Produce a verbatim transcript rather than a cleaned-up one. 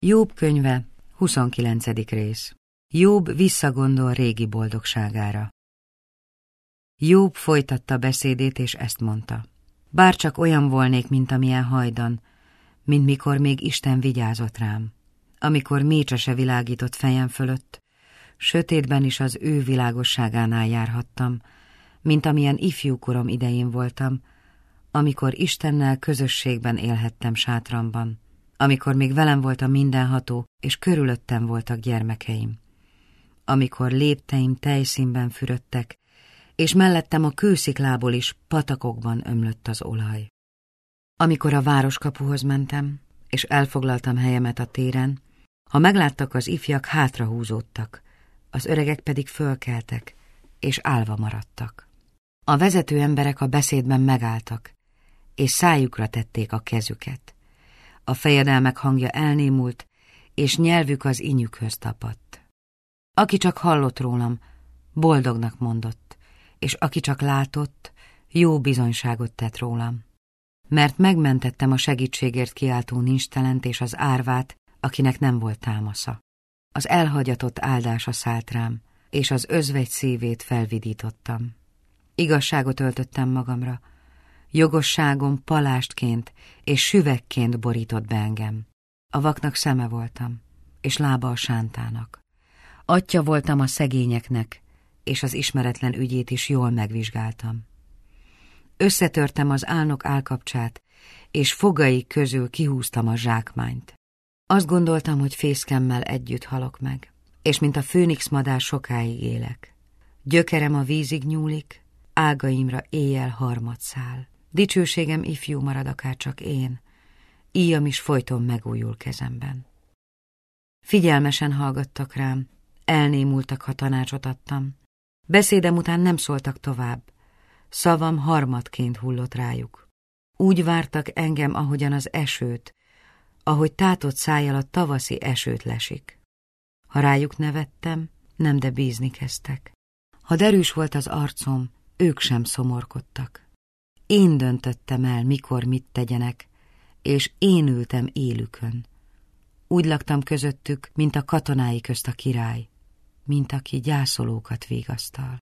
Jób könyve, huszonkilencedik rész. Jób visszagondol régi boldogságára. Jób folytatta beszédét, és ezt mondta. Bárcsak olyan volnék, mint amilyen hajdan, mint mikor még Isten vigyázott rám, amikor mécse se világított fejem fölött, sötétben is az ő világosságánál járhattam, mint amilyen ifjúkorom idején voltam, amikor Istennel közösségben élhettem sátramban, amikor még velem volt a mindenható, és körülöttem voltak gyermekeim, amikor lépteim tejszínben fürödtek, és mellettem a kősziklából is patakokban ömlött az olaj. Amikor a városkapuhoz mentem, és elfoglaltam helyemet a téren, ha megláttak az ifjak, hátrahúzódtak, az öregek pedig fölkeltek, és állva maradtak. A vezető emberek a beszédben megálltak, és szájukra tették a kezüket. A fejedelmek hangja elnémult, és nyelvük az inyükhöz tapadt. Aki csak hallott rólam, boldognak mondott, és aki csak látott, jó bizonyságot tett rólam. Mert megmentettem a segítségért kiáltó nincstelent és az árvát, akinek nem volt támasza. Az elhagyatott áldása szállt rám, és az özvegy szívét felvidítottam. Igazságot öltöttem magamra, jogosságom palástként és süvegként borított be engem. A vaknak szeme voltam, és lába a sántának. Atyja voltam a szegényeknek, és az ismeretlen ügyét is jól megvizsgáltam. Összetörtem az álnok állkapcsát, és fogai közül kihúztam a zsákmányt. Azt gondoltam, hogy fészkemmel együtt halok meg, és mint a főnix madár sokáig élek. Gyökerem a vízig nyúlik, ágaimra éjjel harmad száll. Dicsőségem ifjú marad akár csak én, íjam is folyton megújul kezemben. Figyelmesen hallgattak rám, elnémultak, ha tanácsot adtam. Beszédem után nem szóltak tovább, szavam harmadként hullott rájuk. Úgy vártak engem, ahogyan az esőt, ahogy tátott szájjal a tavaszi esőt lesik. Ha rájuk nevettem, nem de bízni kezdtek. Ha derűs volt az arcom, ők sem szomorkodtak. Én döntöttem el, mikor mit tegyenek, és én ültem élükön. Úgy laktam közöttük, mint a katonái közt a király, mint aki gyászolókat vigasztal.